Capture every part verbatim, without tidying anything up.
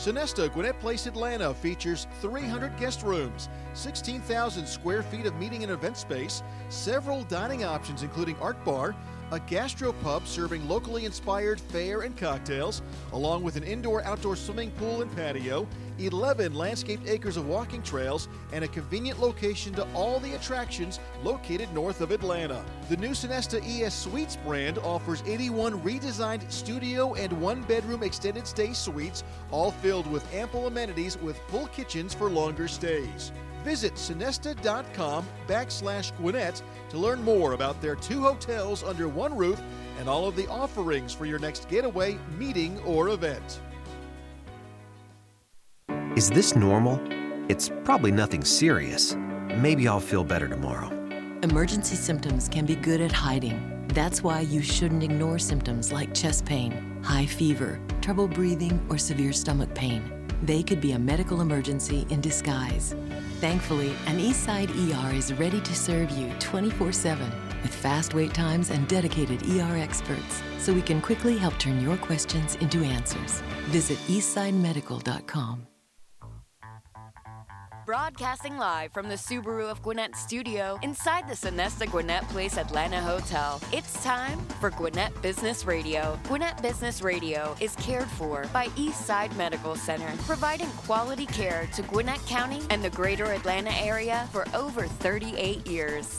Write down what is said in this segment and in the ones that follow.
Sonesta Gwinnett Place Atlanta features three hundred guest rooms, sixteen thousand square feet of meeting and event space, several dining options including Art Bar, a gastropub serving locally inspired fare and cocktails, along with an indoor-outdoor swimming pool and patio, eleven landscaped acres of walking trails, and a convenient location to all the attractions located north of Atlanta. The new Sonesta E S Suites brand offers eighty-one redesigned studio and one-bedroom extended stay suites, all filled with ample amenities with full kitchens for longer stays. Visit sonesta.com backslash Gwinnett to learn more about their two hotels under one roof and all of the offerings for your next getaway, meeting, or event. Is this normal? It's probably nothing serious. Maybe I'll feel better tomorrow. Emergency symptoms can be good at hiding. That's why you shouldn't ignore symptoms like chest pain, high fever, trouble breathing, or severe stomach pain. They could be a medical emergency in disguise. Thankfully, an Eastside E R is ready to serve you twenty-four seven with fast wait times and dedicated E R experts, so we can quickly help turn your questions into answers. Visit eastside medical dot com. Broadcasting live from the Subaru of Gwinnett studio inside the Sonesta Gwinnett Place Atlanta Hotel. It's time for Gwinnett Business Radio. Gwinnett Business Radio is cared for by Eastside Medical Center, providing quality care to Gwinnett County and the greater Atlanta area for over thirty-eight years.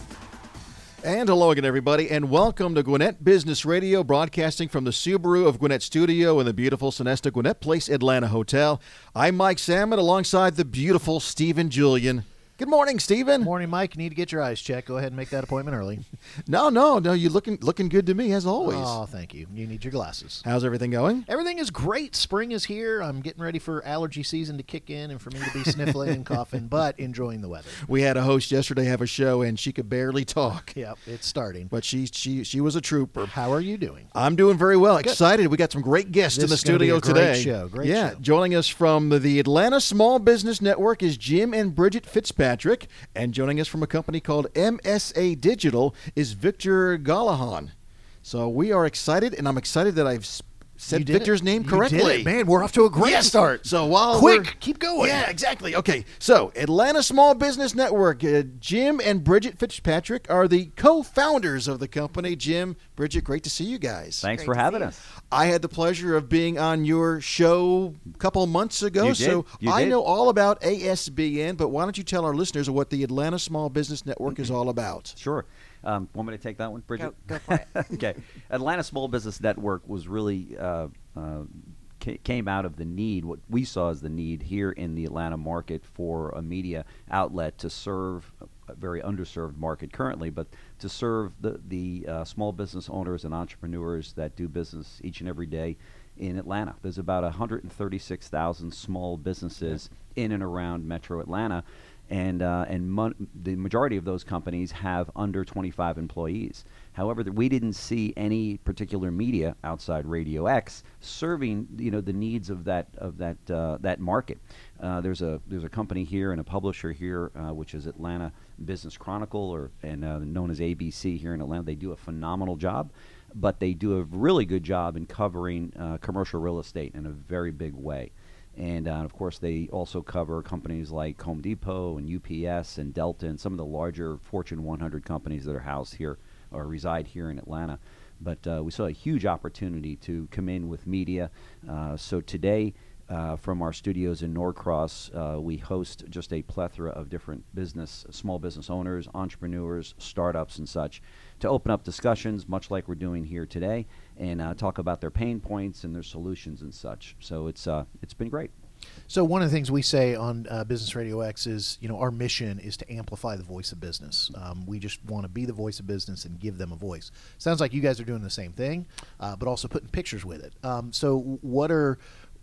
And hello again, everybody, and welcome to Gwinnett Business Radio, broadcasting from the Subaru of Gwinnett studio in the beautiful Sonesta Gwinnett Place Atlanta Hotel. I'm Mike Salmon alongside the beautiful Stephen Julian. Good morning, Stephen. Morning, Mike. You need to get your eyes checked. Go ahead and make that appointment early. no, no, no. You're looking looking good to me, as always. Oh, thank you. You need your glasses. How's everything going? Everything is great. Spring is here. I'm getting ready for allergy season to kick in and for me to be sniffling and coughing, but enjoying the weather. We had a host yesterday have a show, and she could barely talk. Yep, it's starting. But she she she was a trooper. How are you doing? I'm doing very well. Good. Excited. We got some great guests This in the is gonna be studio a great today. show. Great yeah, show. Joining us from the Atlanta Small Business Network is Jim and Bridget Fitzpatrick, and joining us from a company called M S A Digital is Victor Gallahan. So we are excited, and I'm excited that I've sp- said Victor's it. name You correctly. did it. Man, we're off to a great Yes. start. So while Quick, we're- keep going. Yeah, exactly. Okay, so Atlanta Small Business Network. Uh, Jim and Bridget Fitzpatrick are the co-founders of the company. Jim, Bridget, great to see you guys. Thanks Great for to having see us. I had the pleasure of being on your show a couple of months ago, You did. so You I did. know all about A S B N, but why don't you tell our listeners what the Atlanta Small Business Network is all about? Sure. Um, want me to take that one, Bridget? Go, go for it. Okay. Atlanta Small Business Network was really uh, uh, ca- came out of the need, what we saw as the need here in the Atlanta market for a media outlet to serve a very underserved market currently, but to serve the, the uh, small business owners and entrepreneurs that do business each and every day in Atlanta. There's about one hundred thirty-six thousand small businesses in and around Metro Atlanta. And uh, and mon- the majority of those companies have under twenty-five employees. However, th- we didn't see any particular media outside Radio X serving, you know, the needs of that of that uh, that market. Uh, there's a there's a company here and a publisher here, uh, which is Atlanta Business Chronicle, or and uh, known as A B C here in Atlanta. They do a phenomenal job, but they do a really good job in covering uh, commercial real estate in a very big way. And, uh, of course, they also cover companies like Home Depot and U P S and Delta and some of the larger Fortune one hundred companies that are housed here or reside here in Atlanta. But uh, we saw a huge opportunity to come in with media. Uh, so today, uh, from our studios in Norcross, uh, we host just a plethora of different business, small business owners, entrepreneurs, startups, and such, to open up discussions, much like we're doing here today, and uh, talk about their pain points and their solutions and such. So it's uh, it's been great. So one of the things we say on uh, Business Radio X is, you know, our mission is to amplify the voice of business. Um, we just want to be the voice of business and give them a voice. Sounds like you guys are doing the same thing, uh, but also putting pictures with it. Um, so what are,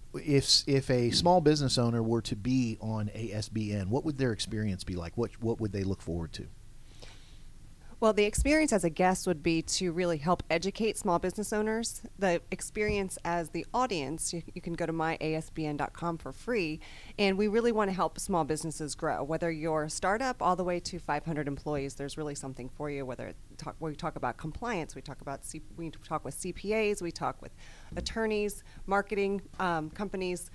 if if a small business owner were to be on A S B N, what would their experience be like? What what would they look forward to? Well, the experience as a guest would be to really help educate small business owners. The experience as the audience, you, you can go to my A S B N dot com for free, and we really want to help small businesses grow. Whether you're a startup all the way to five hundred employees, there's really something for you. Whether it talk, we talk about compliance, we talk about C, we talk with C P As, we talk with attorneys, marketing um, companies,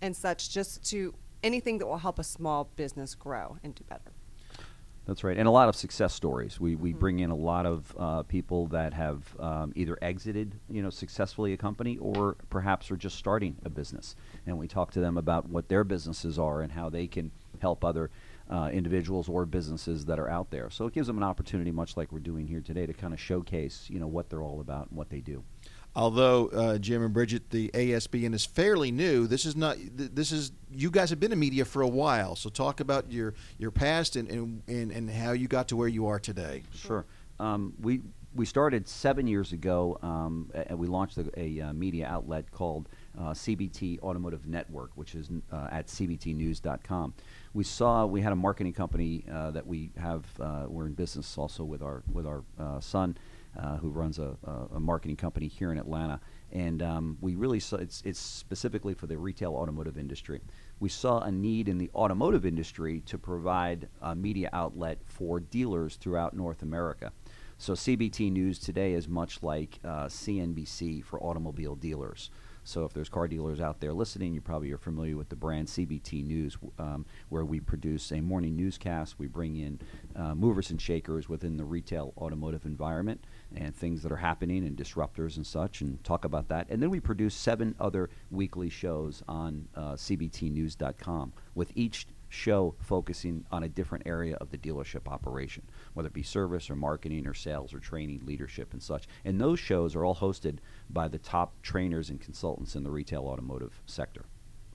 and such, just to anything that will help a small business grow and do better. That's right, and a lot of success stories. We we mm-hmm. bring in a lot of uh, people that have um, either exited, you know, successfully a company, or perhaps are just starting a business, and we talk to them about what their businesses are and how they can help other uh, individuals or businesses that are out there. So it gives them an opportunity, much like we're doing here today, to kind of showcase, you know, what they're all about and what they do. Although uh, Jim and Bridget, the A S B N is fairly new. This is not. Th- this is you guys have been in media for a while. So talk about your your past and and, and, and how you got to where you are today. Sure. Um, we we started seven years ago, um, and we launched a, a, uh media outlet called uh, C B T Automotive Network, which is uh, at c b t news dot com. We saw we had a marketing company uh, that we have. Uh, we're in business also with our with our uh, son. Uh, who runs a, a, a marketing company here in Atlanta, and um, we really saw it's, it's specifically for the retail automotive industry. We saw a need in the automotive industry to provide a media outlet for dealers throughout North America. So C B T News today is much like uh, C N B C for automobile dealers. So if there's car dealers out there listening, you probably are familiar with the brand C B T News, um, where we produce a morning newscast. We bring in uh, movers and shakers within the retail automotive environment and things that are happening and disruptors and such, and talk about that. And then we produce seven other weekly shows on uh, c b t news dot com, with each show focusing on a different area of the dealership operation, whether it be service or marketing or sales or training, leadership and such. And those shows are all hosted by the top trainers and consultants in the retail automotive sector.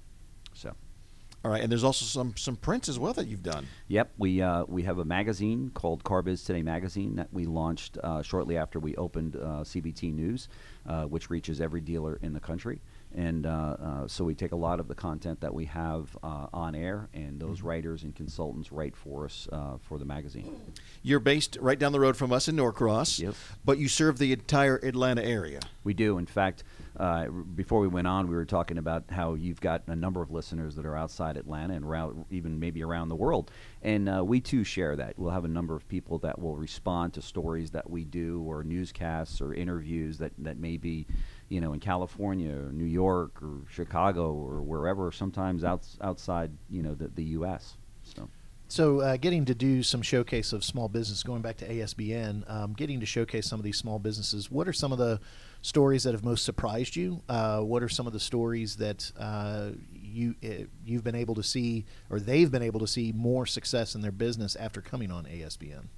So, all right, and there's also some some prints as well that you've done. Yep, we uh, we have a magazine called CarBiz Today Magazine that we launched uh, shortly after we opened uh, C B T News, uh, which reaches every dealer in the country. And uh, uh, so we take a lot of the content that we have uh, on air, and those mm-hmm. writers and consultants write for us uh, for the magazine. You're based right down the road from us in Norcross, yep. but you serve the entire Atlanta area. We do. In fact, uh, before we went on, we were talking about how you've got a number of listeners that are outside Atlanta and around, even maybe around the world. And uh, we, too, share that. We'll have a number of people that will respond to stories that we do, or newscasts or interviews that, that may be, you know, in California or New York or Chicago or wherever, sometimes outs- outside, you know, the, the U S So. So uh, getting to do some showcase of small business, going back to A S B N, um, getting to showcase some of these small businesses, what are some of the stories that have most surprised you? Uh, what are some of the stories that uh, you, uh, you've been able to see, or they've been able to see more success in their business after coming on A S B N?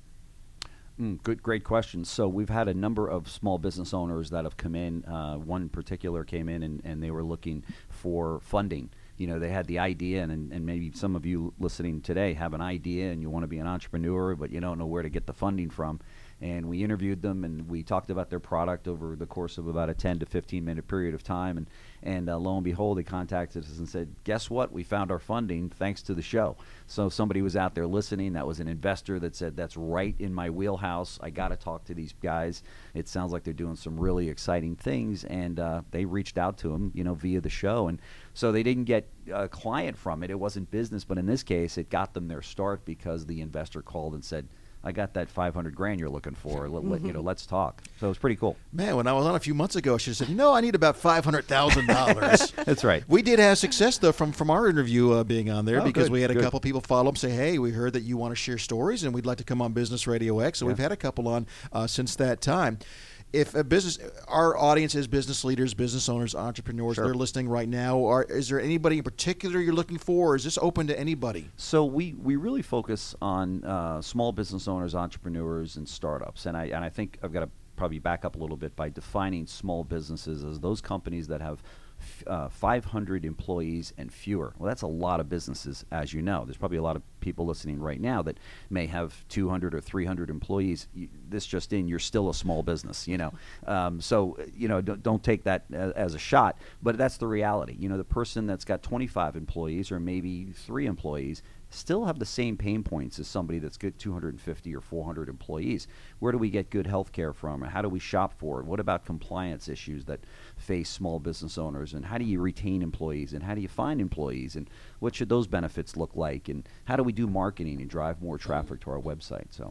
Mm, good, great question. So we've had a number of small business owners that have come in. Uh, one particular came in and, and they were looking for funding. You know, they had the idea, and, and maybe some of you listening today have an idea and you want to be an entrepreneur, but you don't know where to get the funding from. And we interviewed them, and we talked about their product over the course of about a ten to fifteen minute period of time. And, and uh, lo and behold, they contacted us and said, guess what? We found our funding thanks to the show. So somebody was out there listening. That was an investor that said, that's right in my wheelhouse. I got to talk to these guys. It sounds like they're doing some really exciting things. And uh, they reached out to them, you know, via the show. And so they didn't get a client from it. It wasn't business. But in this case, it got them their start because the investor called and said, I got that five hundred grand you're looking for. Let, let, you know, let's talk. So it's pretty cool. Man, when I was on a few months ago, I should have said, you know, I need about five hundred thousand dollars. That's right. We did have success, though, from, from our interview uh, being on there, oh, because good, we had a good. couple people follow up, say, hey, we heard that you want to share stories, and we'd like to come on Business Radio X. So yeah. we've had a couple on uh, since that time. If a business, our audience is business leaders, business owners, entrepreneurs, sure. they're listening right now. Are, is there anybody in particular you're looking for, or is this open to anybody? So we, we really focus on uh, small business owners, entrepreneurs, and startups. And I and I think I've got to probably back up a little bit by defining small businesses as those companies that have Uh, five hundred employees and fewer. Well, that's a lot of businesses, as you know. There's probably a lot of people listening right now that may have two hundred or three hundred employees. You, this just in, you're still a small business, you know. Um, so, you know, don't, don't take that as, as a shot, but that's the reality. You know, the person that's got twenty-five employees or maybe three employees still have the same pain points as somebody that's got two hundred fifty or four hundred employees. Where do we get good health care from? How do we shop for it? What about compliance issues that face small business owners? And how do you retain employees? And how do you find employees? And what should those benefits look like? And how do we do marketing and drive more traffic to our website? So,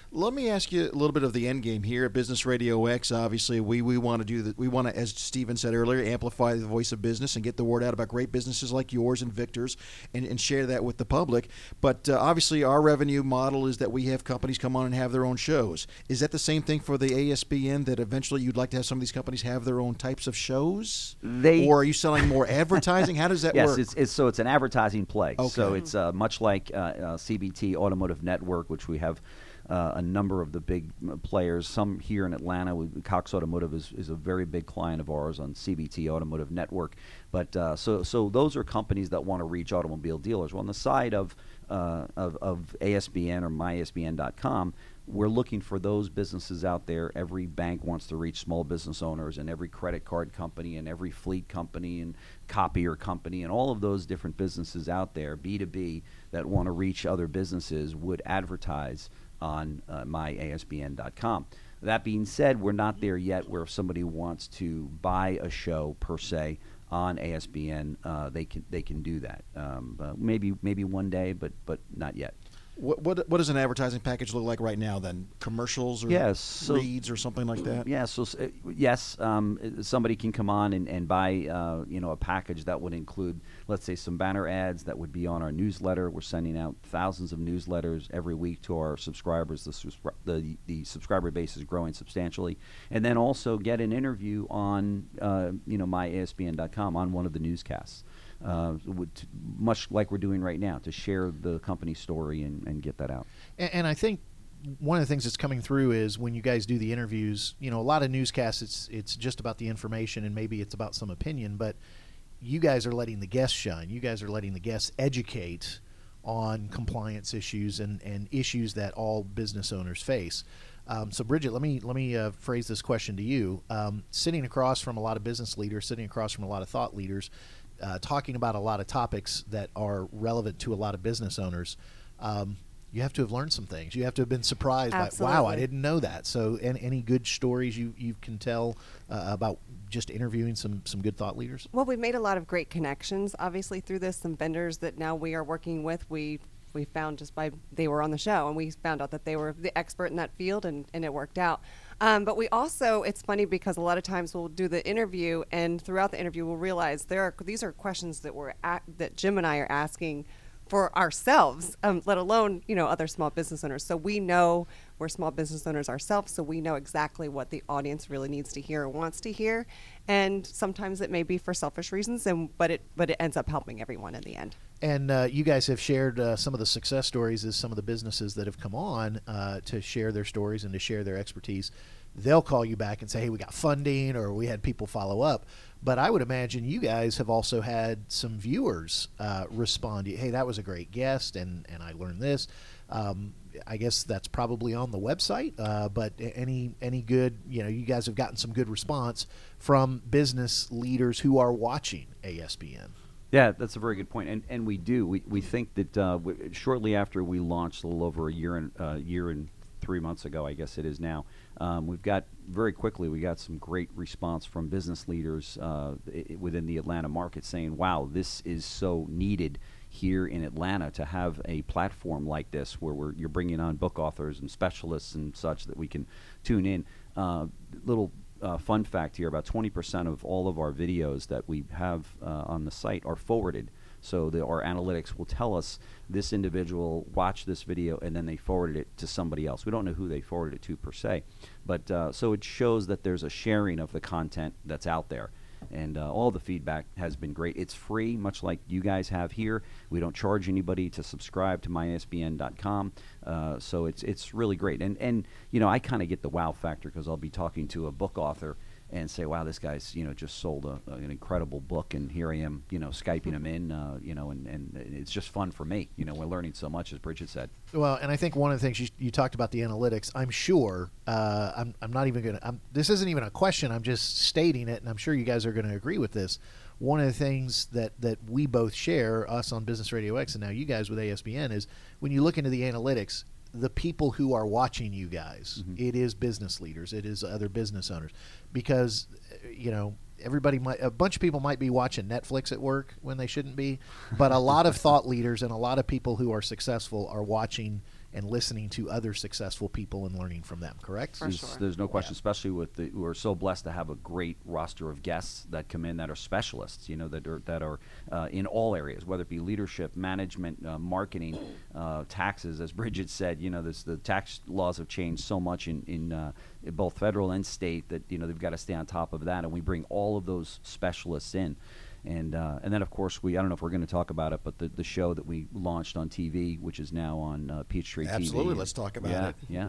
Let me ask you a little bit of the end game here at Business Radio X. Obviously, we, we want to do that. We want to, as Stephen said earlier, amplify the voice of business and get the word out about great businesses like yours and Victor's, and, and share that with the public. But uh, obviously, our revenue model is that we have companies come on and have their own shows. Is that the same thing for the A S B N? That eventually you'd like to have some of these companies have their own types of shows, They, or are you selling more advertising? How does that yes, work? Yes, it's, it's so it's an advertising play. Okay. So it's uh, much like uh, uh, C B T Automotive Network, which we have. Uh, a number of the big players, some here in Atlanta. We, Cox Automotive is, is a very big client of ours on C B T Automotive Network. But uh, so so those are companies that want to reach automobile dealers. Well, on the side of uh, of, of A S B N or my A S B N dot com, we're looking for those businesses out there. Every bank wants to reach small business owners, and every credit card company, and every fleet company, and copier company, and all of those different businesses out there, B two B, that want to reach other businesses would advertise on uh, my A S B N dot com. That being said, we're not there yet where if somebody wants to buy a show per se on A S B N, uh, they can they can do that. Um, uh, maybe maybe one day, but but not yet. What, what what does an advertising package look like right now then? Commercials or yes, so, reads or something like that? Yeah, so uh, yes, um, somebody can come on and, and buy uh, you know a package that would include, let's say, some banner ads that would be on our newsletter. We're sending out thousands of newsletters every week to our subscribers. The subscri- the, the subscriber base is growing substantially, and then also get an interview on uh, you know my A S B N dot com on one of the newscasts. Uh, would t- much like we're doing right now, to share the company story and, and get that out. And, and I think one of the things that's coming through is when you guys do the interviews, you know, a lot of newscasts, it's it's just about the information and maybe it's about some opinion, but you guys are letting the guests shine. You guys are letting the guests educate on compliance issues and, and issues that all business owners face. Um, so, Bridget, let me let me uh, phrase this question to you. Um, sitting across from a lot of business leaders, sitting across from a lot of thought leaders, Uh, talking about a lot of topics that are relevant to a lot of business owners, um, you have to have learned some things. You have to have been surprised Absolutely. by, wow, I didn't know that. So any, any good stories you, you can tell uh, about just interviewing some, some good thought leaders? Well, we've made a lot of great connections, obviously, through this. Some vendors that now we are working with, we we found just by they were on the show, and we found out that they were the expert in that field, and, and it worked out. Um, but we also, it's funny because a lot of times we'll do the interview, and throughout the interview we'll realize there are these are questions that we're at, that Jim and I are asking for ourselves, um, let alone, you know, other small business owners. So we know we're small business owners ourselves, so we know exactly what the audience really needs to hear or wants to hear. And sometimes it may be for selfish reasons, and but it but it ends up helping everyone in the end. And uh, you guys have shared uh, some of the success stories as some of the businesses that have come on uh, to share their stories and to share their expertise. They'll call you back and say, hey, we got funding, or we had people follow up. But I would imagine you guys have also had some viewers uh, respond, hey, that was a great guest, and, and I learned this. Um, I guess that's probably on the website, uh, but any any good, you know, you guys have gotten some good response from business leaders who are watching A S B N. Yeah, that's a very good point, and and we do. We we think that uh, w- shortly after we launched, a little over a year and uh, year and three months ago, I guess it is now. Um, we've got very quickly. We got some great response from business leaders uh, I- within the Atlanta market saying, "Wow, this is so needed here in Atlanta to have a platform like this where we're you're bringing on book authors and specialists and such that we can tune in." Uh, little. Uh, fun fact here, about twenty percent of all of our videos that we have uh, on the site are forwarded. So the, our analytics will tell us this individual watched this video and then they forwarded it to somebody else. We don't know who they forwarded it to per se, but uh, so it shows that there's a sharing of the content that's out there. And uh, all the feedback has been great. It's free, much like you guys have here. We don't charge anybody to subscribe to my A S B N dot com, uh, so it's it's really great. And and you know, I kind of get the wow factor because I'll be talking to a book author and say, wow, this guy's you know just sold a, an incredible book, and here I am, you know, Skyping him in, uh, you know, and, and it's just fun for me. You know, we're learning so much, as Bridget said. Well, and I think one of the things you, you talked about the analytics. I'm sure. Uh, I'm I'm not even going to. This isn't even a question. I'm just stating it, and I'm sure you guys are going to agree with this. One of the things that, that we both share, us on Business Radio X, and now you guys with A S B N, is when you look into the analytics, the people who are watching you guys, mm-hmm. it is business leaders, it is other business owners, because you know everybody might, a bunch of people might be watching Netflix at work when they shouldn't be, but a lot of thought leaders and a lot of people who are successful are watching and listening to other successful people and learning from them, correct? For There's, sure. there's no question, especially with the, we're so blessed to have a great roster of guests that come in that are specialists, you know, that are that are uh, in all areas, whether it be leadership, management, uh, marketing, uh, taxes. As Bridget said, you know, this, the tax laws have changed so much in in, uh, in both federal and state that you know they've got to stay on top of that, and we bring all of those specialists in. And uh, and then, of course, we I don't know if we're going to talk about it, but the, the show that we launched on T V, which is now on uh, Peachtree T V. Absolutely, let's talk about yeah, it. Yeah.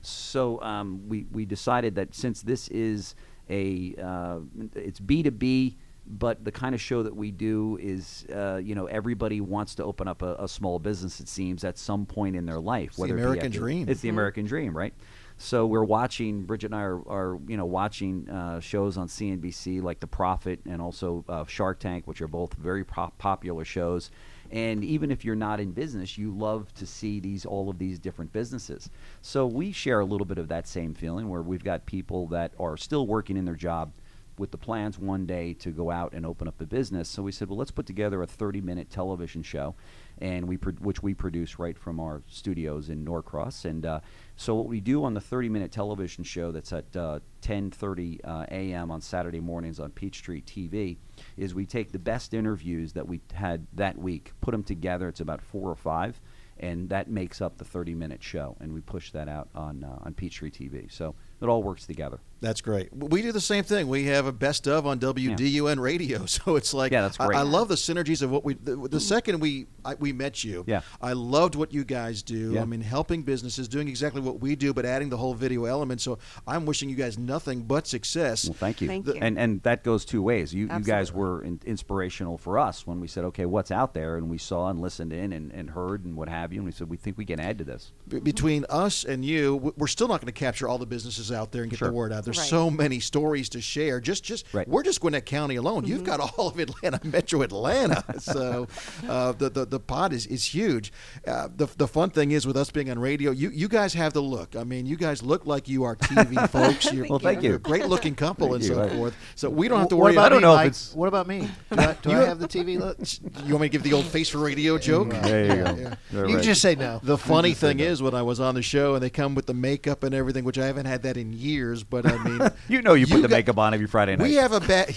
So um, we, we decided that since this is a, uh, it's B two B, but the kind of show that we do is, uh, you know, everybody wants to open up a, a small business, it seems, at some point in their life. It's the whether it be American after- dream. It's the American dream, right? So we're watching, Bridget and I are, are you know, watching uh, shows on C N B C like The Profit and also uh, Shark Tank, which are both very pop- popular shows. And even if you're not in business, you love to see these all of these different businesses. So we share a little bit of that same feeling where we've got people that are still working in their job with the plans one day to go out and open up a business. So we said, well, let's put together a thirty-minute television show, and we pro- which we produce right from our studios in Norcross. And uh, so what we do on the thirty-minute television show that's at uh, ten thirty uh, a m on Saturday mornings on Peachtree T V is we take the best interviews that we had that week, put them together. It's about four or five, and that makes up the thirty-minute show, and we push that out on uh, on Peachtree T V. So it all works together. That's great. We do the same thing. We have a best of on W D U N radio, so it's like Yeah, that's great. I, I love the synergies of what we. The, the second we I, we met you, Yeah. I loved what you guys do. Yeah. I mean, helping businesses, doing exactly what we do, but adding the whole video element. So I'm wishing you guys nothing but success. Well, thank you. Thank you. And and that goes two ways. You you guys Absolutely. were in, inspirational for us when we said, okay, what's out there, and we saw and listened in and, and heard and what have you, and we said we think we can add to this. B- between us and you, w- we're still not going to capture all the businesses out there and get Sure. the word out. There's Right. so many stories to share. Just, just Right. we're just Gwinnett County alone. You've got all of Atlanta, Metro Atlanta. So uh, the, the the pod is is huge. Uh, the the fun thing is with us being on radio, you you guys have the look. I mean, you guys look like you are T V folks. You're, Well, thank you. You're a great looking couple Thank and you. so Right. forth. So we don't have to What worry about about. I don't me, know if Mike? it's- What about me? Do I, do I have the T V look? You want me to give the old face for radio joke? There you go. Yeah. You're You right. just say no. The funny thing is, when I was on the show and they come with the makeup and everything, which I haven't had that in years, but I mean, You know you put the got- makeup on every Friday night. We have a bad.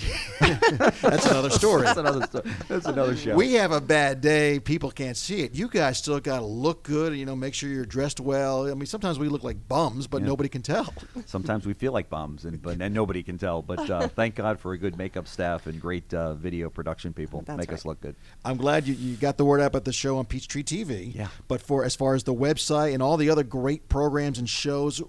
That's another story. That's another sto- That's another show. We have a bad day. People can't see it. You guys still got to look good. You know, make sure you're dressed well. I mean, sometimes we look like bums, but Yeah. nobody can tell. Sometimes we feel like bums, and but and nobody can tell. But uh, thank God for a good makeup staff and great uh, video production people. That's Make us right. look good. I'm glad you, you got the word out about the show on Peachtree T V. Yeah. But for as far as the website and all the other great programs and shows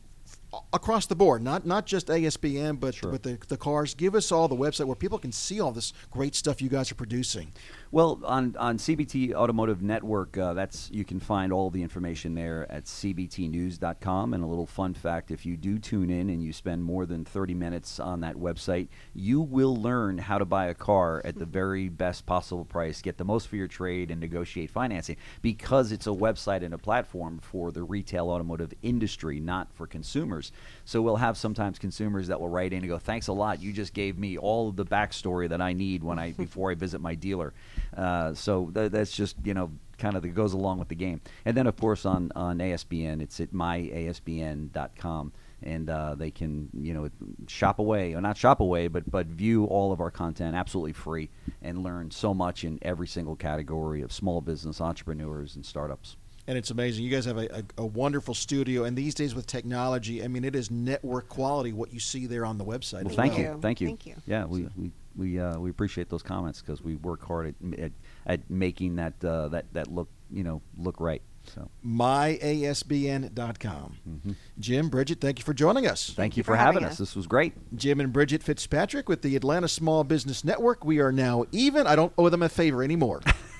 across the board, not not just A S B N, but Sure. but the the cars. Give us all the website where people can see all this great stuff you guys are producing. Well, on, on C B T Automotive Network, uh, that's you can find all the information there at c b t news dot com. And a little fun fact, if you do tune in and you spend more than thirty minutes on that website, you will learn how to buy a car at the very best possible price, get the most for your trade, and negotiate financing, because it's a website and a platform for the retail automotive industry, not for consumers. So we'll have sometimes consumers that will write in and go, thanks a lot, you just gave me all of the backstory that I need when I before I visit my dealer. Uh, so th- that's just, you know, kind of that goes along with the game. And then, of course, on, on A S B N, it's at my a s b n dot com. And uh, they can, you know, shop away, or not shop away, but, but view all of our content absolutely free and learn so much in every single category of small business entrepreneurs and startups. And it's amazing. You guys have a, a, a wonderful studio, and these days with technology, I mean, it is network quality what you see there on the website. Well, as thank well. you, thank you, Thank you. Yeah, we we we uh, we appreciate those comments because we work hard at, at at making that uh, that that look you know look right. So my a s b n dot com. Jim, Bridget, thank you for joining us. thank you for having us. This was great. Jim and Bridget Fitzpatrick with the Atlanta Small Business Network. We are now even. I don't owe them a favor anymore.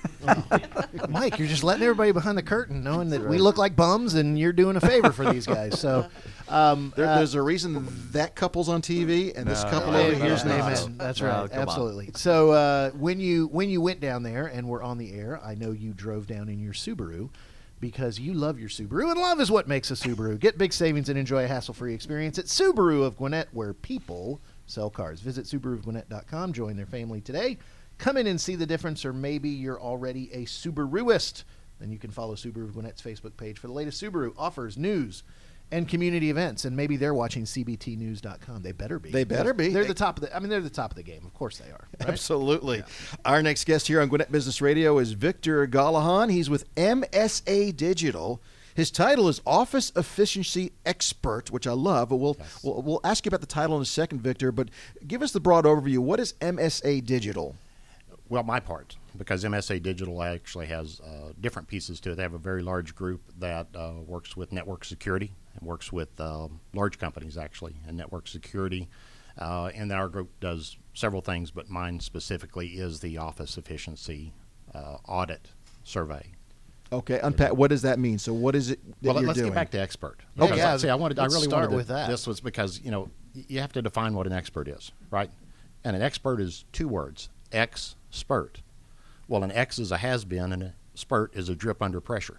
Mike, you're just letting everybody behind the curtain, knowing that we look like bums, and you're doing a favor for these guys. So, um, There, uh, there's a reason that couple's on T V and this No, couple no, over no, here's no, not. no. Amen. That's No, right. come on. Absolutely. So uh, when you when you went down there and were on the air, I know you drove down in your Subaru because you love your Subaru, and love is what makes a Subaru. Get big savings and enjoy a hassle-free experience at Subaru of Gwinnett, where people sell cars. Visit subaru of gwinnett dot com. Join their family today. Come in and see the difference, or maybe you're already a Subaruist. then you can follow Subaru of Gwinnett's Facebook page for the latest Subaru offers, news, and community events. And maybe they're watching C B T news dot com. They better be. They better be. They're the top of the. I mean, they're the top of the game. Of course they are. Right? Absolutely. Yeah. Our next guest here on Gwinnett Business Radio is Victor Galahan. He's with M S A Digital. His title is Office Efficiency Expert, which I love. But we'll, yes. we'll we'll ask you about the title in a second, Victor. But give us the broad overview. What is M S A Digital? Well, my part, because M S A Digital actually has uh, different pieces to it. They have a very large group that uh, works with network security and works with uh, large companies, actually, in network security. Uh, and then our group does several things, but mine specifically is the Office Efficiency uh, Audit Survey. Okay, unpack. What does that mean? So, what is it that well, you're let's doing? get back to expert. Yeah, Because, yeah, see, I wanted, I let's really start wanted to, with that. This was because you know you have to define what an expert is, right? And an expert is two words: ex-spert. Well, an X is a has-been, and a spurt is a drip under pressure.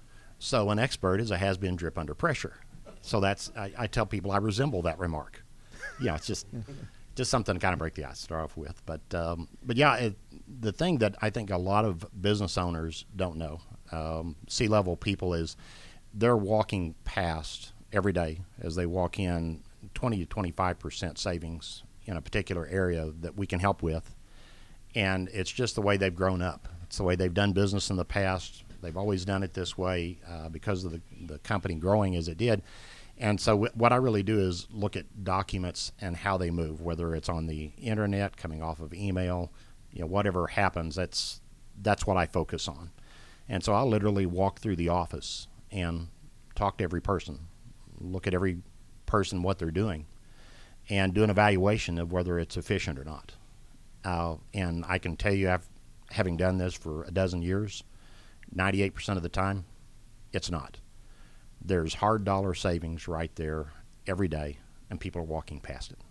So, an expert is a has-been drip under pressure. So that's I, I tell people I resemble that remark. You know, it's just just something to kind of break the ice, start off with. But um, but yeah, it, the thing that I think a lot of business owners don't know, um, C-level people, is they're walking past every day as they walk in twenty to twenty-five percent savings in a particular area that we can help with. And it's just the way they've grown up. It's the way they've done business in the past. They've always done it this way uh, because of the, the company growing as it did. And so w- what I really do is look at documents and how they move, whether it's on the internet, coming off of email, you know, whatever happens, that's that's what I focus on. And so I'll literally walk through the office and talk to every person, look at every person, what they're doing, and do an evaluation of whether it's efficient or not. Uh, and I can tell you, I've, having done this for a dozen years, ninety-eight percent of the time, it's not. There's hard dollar savings right there every day, and people are walking past it.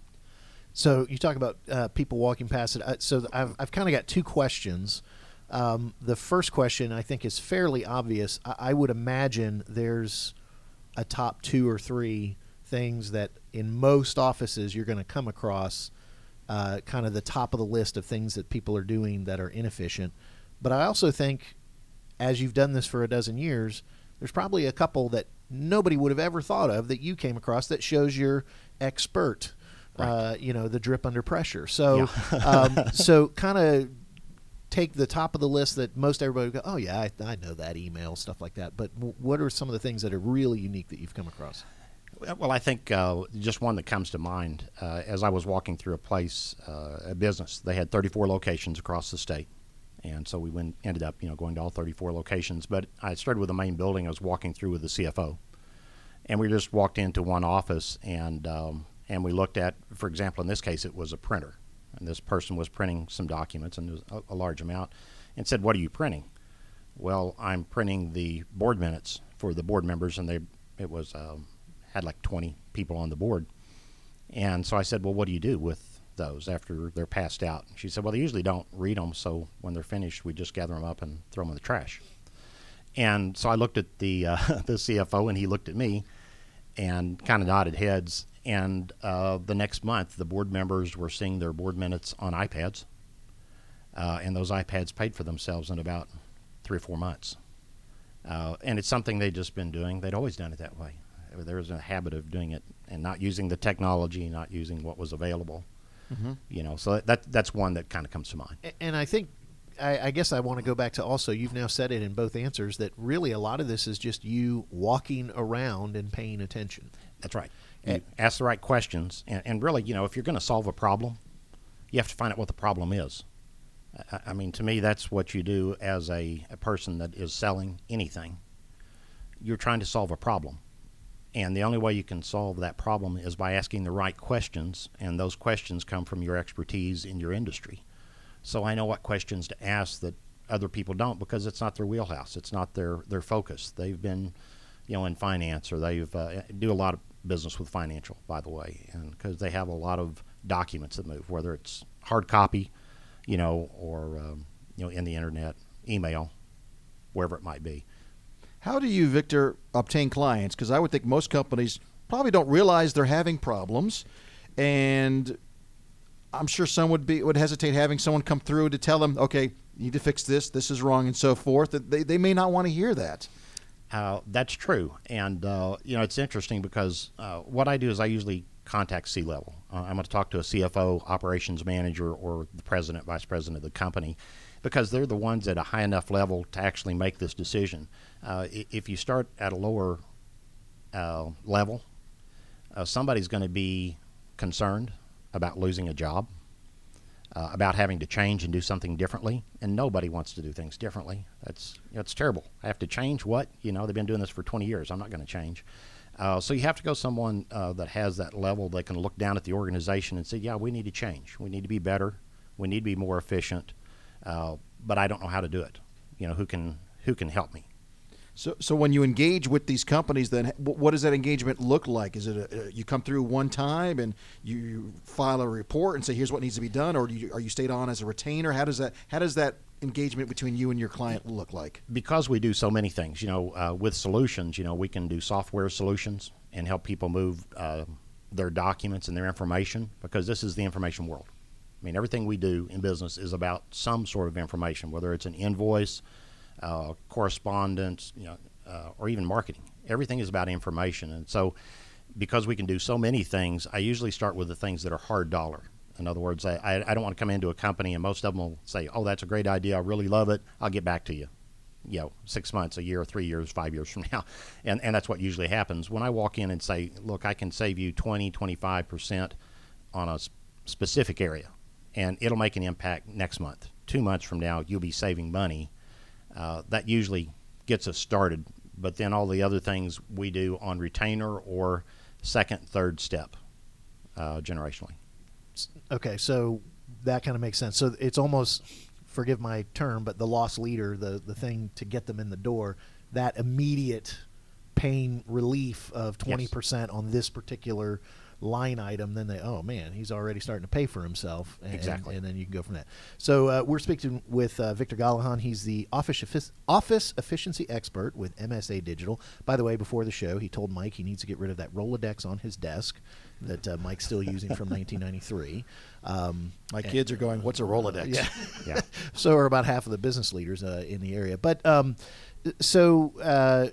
So you talk about uh, people walking past it. Uh, so I've, I've kind of got two questions. Um, the first question I think is fairly obvious. I, I would imagine there's a top two or three things that in most offices you're going to come across, uh, kind of the top of the list of things that people are doing that are inefficient. But I also think, as you've done this for a dozen years, there's probably a couple that nobody would have ever thought of that you came across that shows you're expert, right. uh, you know, the drip under pressure. So, Yeah. um, so kind of take the top of the list that most everybody would go, oh, yeah, I, I know that email, stuff like that. But w- what are some of the things that are really unique that you've come across? Well, I think uh, just one that comes to mind, uh, as I was walking through a place, uh, a business, they had thirty-four locations across the state. And so we went, ended up, you know, going to all thirty-four locations. But I started with the main building. I was walking through with the C F O. And we just walked into one office, and um, and we looked at, for example, in this case, it was a printer. And this person was printing some documents, and it was a, a large amount, and said, what are you printing? Well, I'm printing the board minutes for the board members, and they it was um, had like twenty people on the board. And so I said, well, what do you do with those after they're passed out? And she said, well, they usually don't read them, so when they're finished, we just gather them up and throw them in the trash. And so I looked at the uh, the C F O, and he looked at me and kind of nodded heads. And uh, the next month, the board members were seeing their board minutes on iPads, uh, and those iPads paid for themselves in about three or four months. Uh, and it's something they'd just been doing. They'd always done it that way. There was a habit of doing it and not using the technology, not using what was available. Mm-hmm. You know, so that that's one that kind of comes to mind. And I think, I, I guess I want to go back to also, you've now said it in both answers, that really a lot of this is just you walking around and paying attention. That's right. You ask the right questions. And, and really, you know, if you're going to solve a problem, you have to find out what the problem is. I, I mean, to me, that's what you do as a, a person that is selling anything. You're trying to solve a problem. And the only way you can solve that problem is by asking the right questions, and those questions come from your expertise in your industry. So I know what questions to ask that other people don't, because it's not their wheelhouse. It's not their, their focus. They've been, you know, in finance, or they've uh, do a lot of business with financial, by the way, and because they have a lot of documents that move, whether it's hard copy, you know, or um, you know, in the internet, email, wherever it might be. How do you, Victor, obtain clients? Because I would think most companies probably don't realize they're having problems, and I'm sure some would be would hesitate having someone come through to tell them, okay, you need to fix this, this is wrong, and so forth, that they, they may not want to hear that. Uh, that's true. And, uh, you know, it's interesting because uh, what I do is I usually contact C-level. Uh, I'm going to talk to a C F O, operations manager, or the president, vice president of the company, because they're the ones at a high enough level to actually make this decision. Uh, if you start at a lower uh, level, uh, somebody's going to be concerned about losing a job, uh, about having to change and do something differently, and nobody wants to do things differently. That's you know, it's terrible. I have to change what? You know, they've been doing this for twenty years. I'm not going to change. Uh, so you have to go someone uh, that has that level that can look down at the organization and say, yeah, we need to change. We need to be better. We need to be more efficient. Uh, but I don't know how to do it. You know, who can who can help me? So, so when you engage with these companies, then wh- what does that engagement look like? Is it a, you come through one time and you, you file a report and say, here's what needs to be done, or do you, are you stayed on as a retainer? How does that how does that engagement between you and your client look like? Because we do so many things, you know, uh, with solutions, you know, we can do software solutions and help people move uh, their documents and their information, because this is the information world. I mean, everything we do in business is about some sort of information, whether it's an invoice, uh, correspondence, you know, uh, or even marketing. Everything is about information. And so because we can do so many things, I usually start with the things that are hard dollar. In other words, I, I don't want to come into a company and most of them will say, oh, that's a great idea. I really love it. I'll get back to you, you know, six months, a year, three years, five years from now. And, and that's what usually happens. When I walk in and say, look, I can save you twenty, twenty-five percent on a specific area, and it'll make an impact next month. Two months from now, you'll be saving money. Uh, that usually gets us started. But then all the other things we do on retainer or second, third step uh, generationally. Okay, so that kind of makes sense. So it's almost, forgive my term, but the loss leader, the, the thing to get them in the door, that immediate pain relief of twenty percent yes. on this particular line item, then they, oh man, he's already starting to pay for himself. And, exactly. And, and then you can go from that. So uh, we're speaking with uh, Victor Gallahan. He's the office, effic- office efficiency expert with M S A Digital. By the way, before the show, he told Mike he needs to get rid of that Rolodex on his desk that uh, Mike's still using from nineteen ninety-three. Um, My kids are going, what's a Rolodex? Yeah. yeah. So are about half of the business leaders uh, in the area. But um, so uh,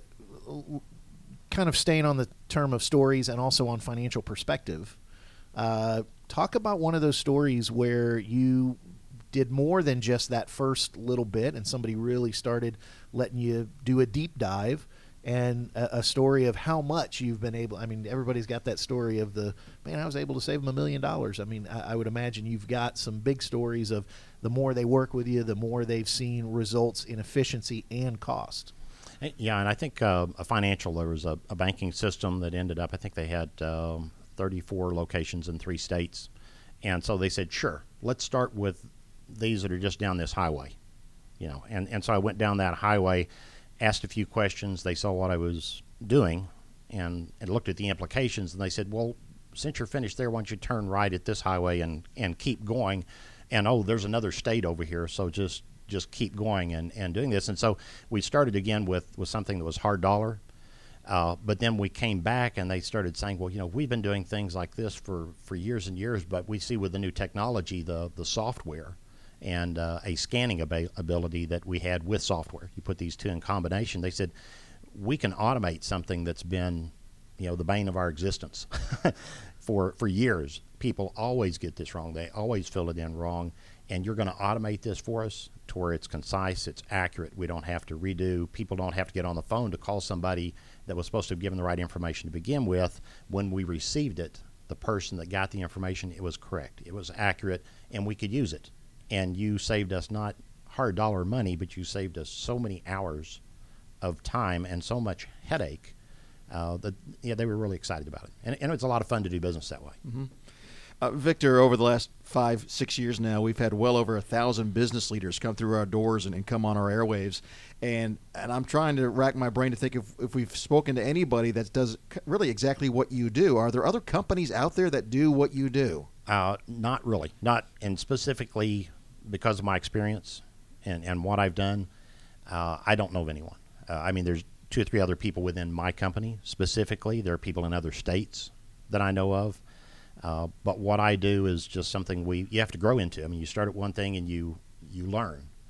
kind of staying on the term of stories and also on financial perspective, uh, talk about one of those stories where you did more than just that first little bit and somebody really started letting you do a deep dive, and a, a story of how much you've been able. I mean, everybody's got that story of the, man, I was able to save them a million dollars. I mean, I, I would imagine you've got some big stories of the more they work with you, the more they've seen results in efficiency and cost. Yeah, and I think uh, a financial, there was a, a banking system that ended up, I think they had um, thirty-four locations in three states. And so they said, sure, let's start with these that are just down this highway. You know, and, and so I went down that highway, asked a few questions. They saw what I was doing and, and looked at the implications, and they said, well, since you're finished there, why don't you turn right at this highway and, and keep going? And, oh, there's another state over here, so just just keep going and, and doing this. And so we started again with, with something that was hard dollar, uh, but then we came back and they started saying, well, you know, we've been doing things like this for, for years and years, but we see with the new technology, the, the software, and uh, a scanning ab- ability that we had with software. You put these two in combination. They said, we can automate something that's been, you know, the bane of our existence for for years. People always get this wrong. They always fill it in wrong. And you're going to automate this for us to where it's concise, it's accurate. We don't have to redo. People don't have to get on the phone to call somebody that was supposed to have given the right information to begin with. When we received it, the person that got the information, it was correct. It was accurate, and we could use it. And you saved us not hard dollar money, but you saved us so many hours of time and so much headache uh, that yeah, they were really excited about it. And, and it's a lot of fun to do business that way. Mm-hmm. Uh, Victor, over the last five, six years now, we've had well over a thousand business leaders come through our doors and, and come on our airwaves. And and I'm trying to rack my brain to think if, if we've spoken to anybody that does really exactly what you do. Are there other companies out there that do what you do? Uh, not really. Not, and specifically because of my experience and, and what I've done, uh, I don't know of anyone. Uh, I mean, there's two or three other people within my company specifically. There are people in other states that I know of. Uh, but what I do is just something we you have to grow into. I mean, you start at one thing and you you learn,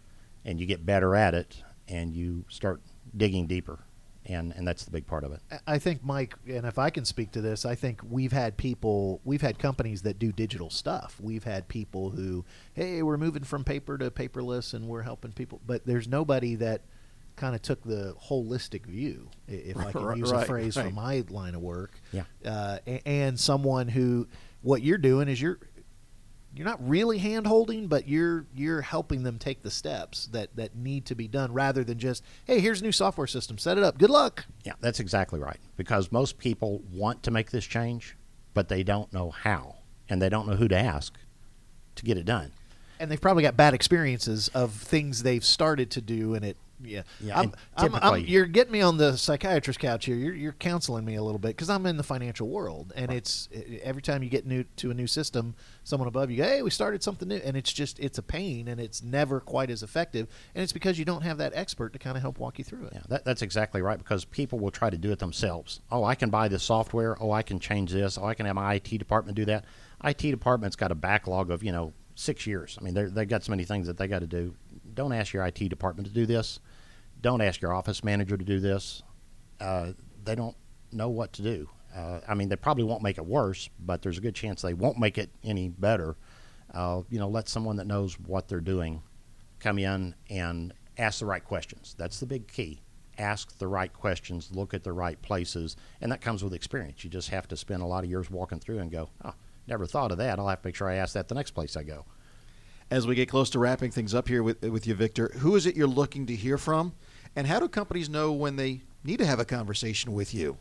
and you get better at it, and you start digging deeper. And, and that's the big part of it. I think, Mike, and if I can speak to this, I think we've had people, we've had companies that do digital stuff. We've had people who, hey, we're moving from paper to paperless and we're helping people. But there's nobody that kind of took the holistic view, if I can use right, a phrase right. from my line of work. Yeah. Uh, a- and someone who, what you're doing is you're, you're not really hand-holding, but you're you're helping them take the steps that, that need to be done rather than just, hey, here's a new software system, set it up, good luck. Yeah, that's exactly right. Because most people want to make this change, but they don't know how, and they don't know who to ask to get it done. And they've probably got bad experiences of things they've started to do, and it, yeah. Yeah, I'm, and I'm, I'm, typically- you're getting me on the psychiatrist couch here. You're, you're counseling me a little bit because I'm in the financial world, and it's every time you get new to a new system, someone above you go, hey, we started something new, and it's just it's a pain, and it's never quite as effective, and it's because you don't have that expert to kind of help walk you through it. Yeah, that, that's exactly right, because people will try to do it themselves. Oh, I can buy this software. Oh, I can change this. Oh, I can have my I T department do that. I T department's got a backlog of, you know, six years. I mean, they're- they've got so many things that they got to do. Don't ask your I T department to do this. Don't ask your office manager to do this. Uh, they don't know what to do. Uh, I mean, they probably won't make it worse, but there's a good chance they won't make it any better. Uh, you know, let someone that knows what they're doing come in and ask the right questions. That's the big key. Ask the right questions, look at the right places, and that comes with experience. You just have to spend a lot of years walking through and go, oh, never thought of that. I'll have to make sure I ask that the next place I go. As we get close to wrapping things up here with, with you, Victor, who is it you're looking to hear from? And how do companies know when they need to have a conversation with you?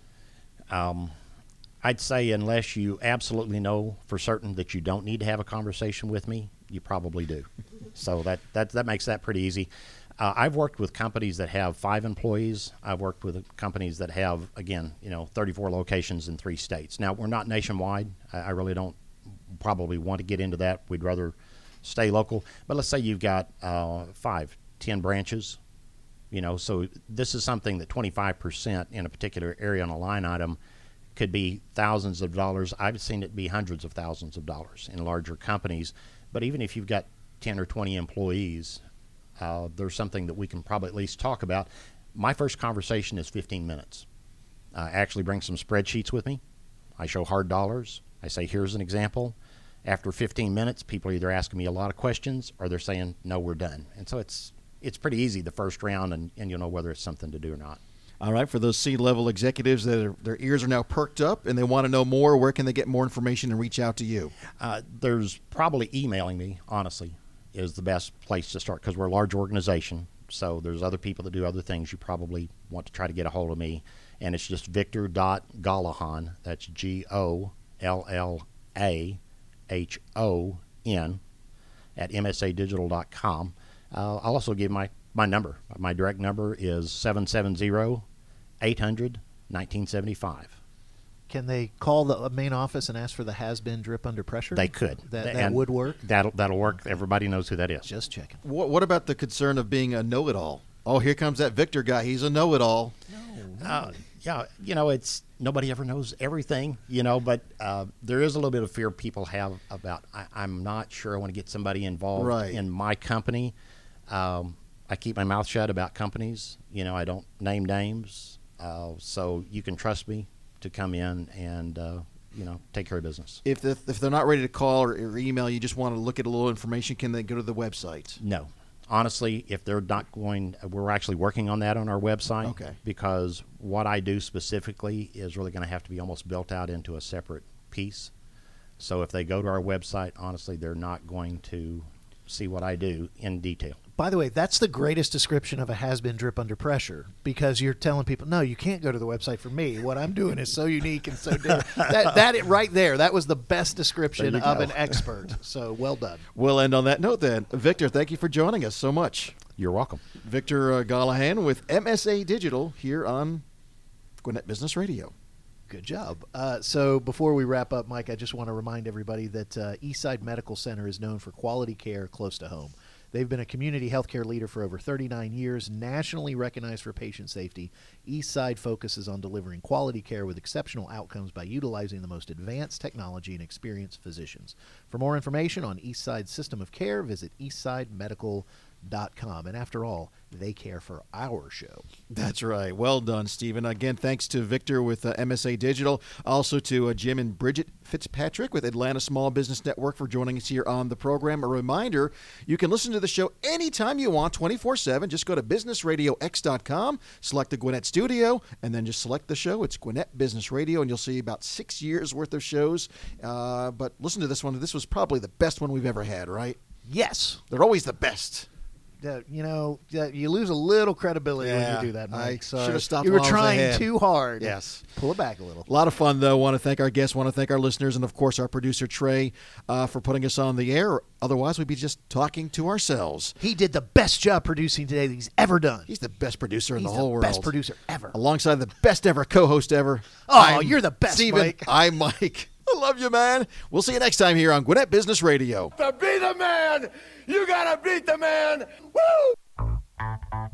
Um, I'd say unless you absolutely know for certain that you don't need to have a conversation with me, you probably do. So that, that, that makes that pretty easy. Uh, I've worked with companies that have five employees. I've worked with companies that have, again, you know, thirty-four locations in three states. Now, we're not nationwide. I, I really don't probably want to get into that. We'd rather stay local. But let's say you've got uh, five, ten branches. You know, so this is something that twenty-five percent in a particular area on a line item could be thousands of dollars. I've seen it be hundreds of thousands of dollars in larger companies. But even if you've got ten or twenty employees, uh, there's something that we can probably at least talk about. My first conversation is fifteen minutes. I actually bring some spreadsheets with me. I show hard dollars. I say, here's an example. After fifteen minutes, people are either asking me a lot of questions or they're saying, no, we're done. And so it's it's pretty easy the first round, and, and you'll know whether it's something to do or not. All right, for those C-level executives that are, their ears are now perked up and they want to know more, where can they get more information and reach out to you? Uh, there's probably emailing me, honestly, is the best place to start, because we're a large organization. So there's other people that do other things. You probably want to try to get a hold of me. And it's just victor dot gollahan. That's G O L L A H O N at M S A digital dot com. Uh, I'll also give my, my number. My direct number is seven seven zero, eight hundred, nineteen seventy-five. Can they call the main office and ask for the has-been drip under pressure? They could. That, that And would work? That'll, that'll work. Everybody knows who that is. Just checking. What, what about the concern of being a know-it-all? Oh, here comes that Victor guy. He's a know-it-all. Uh, yeah, you know, it's nobody ever knows everything, you know, but uh, there is a little bit of fear people have about, I, I'm not sure I want to get somebody involved Right. in my company. Um, I keep my mouth shut about companies. You know, I don't name names. Uh, so you can trust me to come in and, uh, you know, take care of business. If, the, if they're not ready to call or, or email, you just want to look at a little information, can they go to the website? No. Honestly, if they're not going, we're actually working on that on our website. Okay. Because what I do specifically is really going to have to be almost built out into a separate piece. So if they go to our website, honestly, they're not going to see what I do in detail. By the way, that's the greatest description of a has-been drip under pressure, because you're telling people, no, you can't go to the website for me. What I'm doing is so unique and so different. that, that it right there, that was the best description There you of go. an expert. So well done. We'll end on that note then. Victor, thank you for joining us so much. You're welcome. Victor uh, Gollahan with M S A Digital here on Gwinnett Business Radio. Good job. Uh, so before we wrap up, Mike, I just want to remind everybody that uh, Eastside Medical Center is known for quality care close to home. They've been a community healthcare leader for over thirty-nine years, nationally recognized for patient safety. Eastside focuses on delivering quality care with exceptional outcomes by utilizing the most advanced technology and experienced physicians. For more information on Eastside's system of care, visit eastside medical dot com. And after all, they care for our show. That's right. Well done, Stephen. Again, thanks to Victor with uh, M S A Digital. Also to uh, Jim and Bridget Fitzpatrick with Atlanta Small Business Network for joining us here on the program. A reminder, you can listen to the show anytime you want, twenty-four seven. Just go to business radio x dot com, select the Gwinnett Studio, and then just select the show. It's Gwinnett Business Radio, and you'll see about six years worth of shows. Uh, but listen to this one. This was probably the best one we've ever had, right? Yes. They're always the best. Uh, you know, uh, you lose a little credibility Yeah, when you do that, Mike. I So should've stopped You were while I was trying ahead. too hard. Yes. Pull it back a little. A lot of fun, though. Want to thank our guests, want to thank our listeners, and, of course, our producer, Trey, uh, for putting us on the air. Otherwise, we'd be just talking to ourselves. He did the best job producing today that he's ever done. He's the best producer in He's the whole the world. best producer ever. Alongside the best ever co-host ever. Oh, I'm you're the best, Steven. Mike. I'm Mike. I love you, man. We'll see you next time here on Gwinnett Business Radio. To be the man, you gotta beat the man. Woo!